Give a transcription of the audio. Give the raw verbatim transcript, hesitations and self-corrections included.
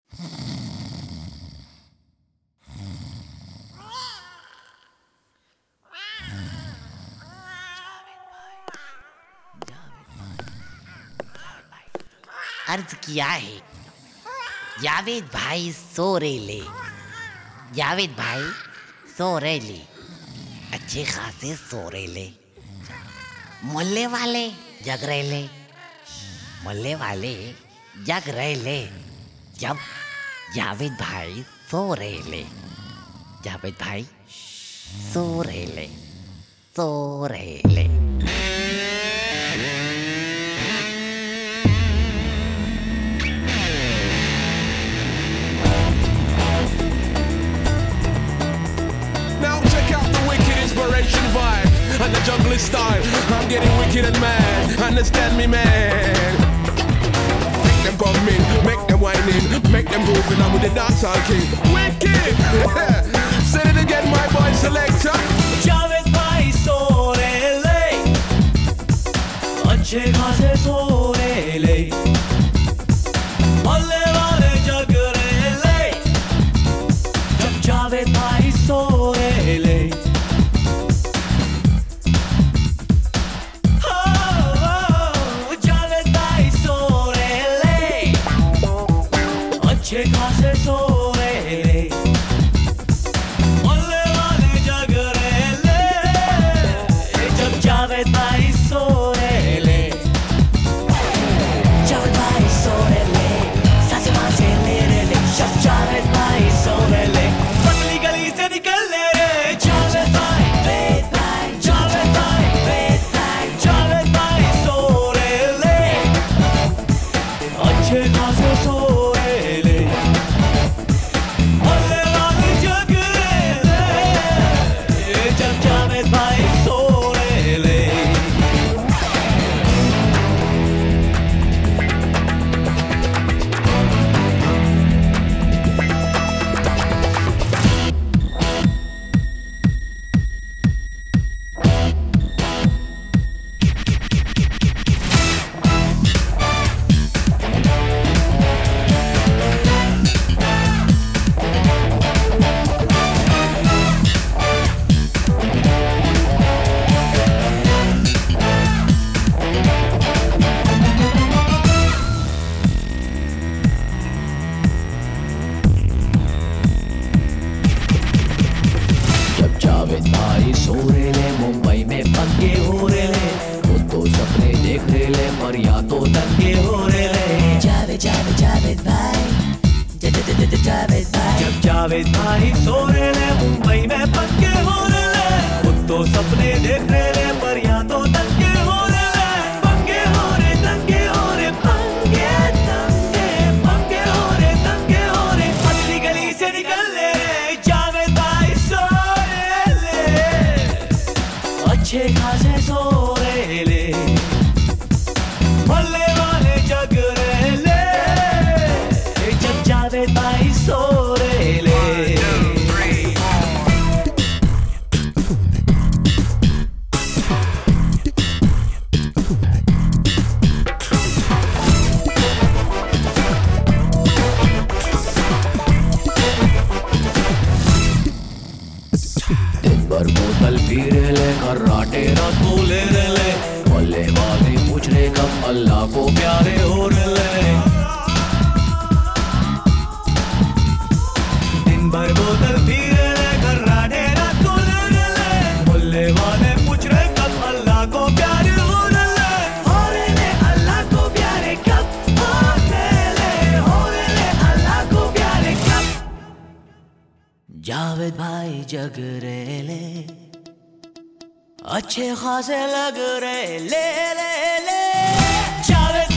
अर्ज किया है, जावेद भाई सो रेले, जावेद भाई सो रेले, अच्छे खासे सो रेले, मोहल्ले वाले जग रेले, मोहल्ले वाले जग रेले, जब जावेद भाई सो रेले, जावेद भाई सो रेले, सो रेले। Vibe and the jungle style. I'm getting wicked and mad. Understand me, man. Make them come in, make them whine in, make them groove in. I'm with the dancehall king. Wicked. Say it again, my boy selector. Javed भाई सो रेले, अच्छे खासे सो रेले, मोहल्ले वाले जग रेले, जब जावेद भाई सो रेले। अच्छे खासे सो रेले, मोहल्ले वाले जग रेले, जब जावेद भाई सो रेले, जावेद भाई सो रेले, सासे मासे ले रेले, जब जावेद भाई सो रेले, पतली गली से निकल ले रे, जावेद भाई, वेद भाई, जावेद भाई, वेद भाई, जावेद भाई सो रेले, अच्छे खासे सो भाई सो रेले, मुंबई में पंगे हो रेले, खुद तो सपने देख रेले, पर या तो दंगे हो रेले। जावेद जावेद जावेद भाई, जावेद भाई, जब जावेद भाई सो रेले, मुंबई में पंगे हो रेले, खुद तो सपने देख रेले, पर या तो दंगे हो रेले, पंगे हो रे दंगे हो रे, पंगे दंगे, पंगे हो रे दंगे हो रे, पतली गली से निकल ले रे, जावेद भाई सो अच्छे खासे सो रेले, मोहल्ले वाले जग रेले, जब जावेद भाई सो रेले। दिन भर बोतल पी रेले, कराटे रात को ले रेले, मोहल्ले वाले पूछ रहे कब अल्लाह को प्यारे हो रेले। दिन भर बोतल पी रेले, कराटे रात को ले रेले, मोहल्ले वाले पूछ रहे कब अल्लाह को प्यारे हो रेले, हो रेले अल्लाह को प्यारे कब हो रेले, हो रेले अल्लाह को प्यारे कब। जावेद भाई जग रेले, अच्छे खासे लग रहे ले ले ले, जावेद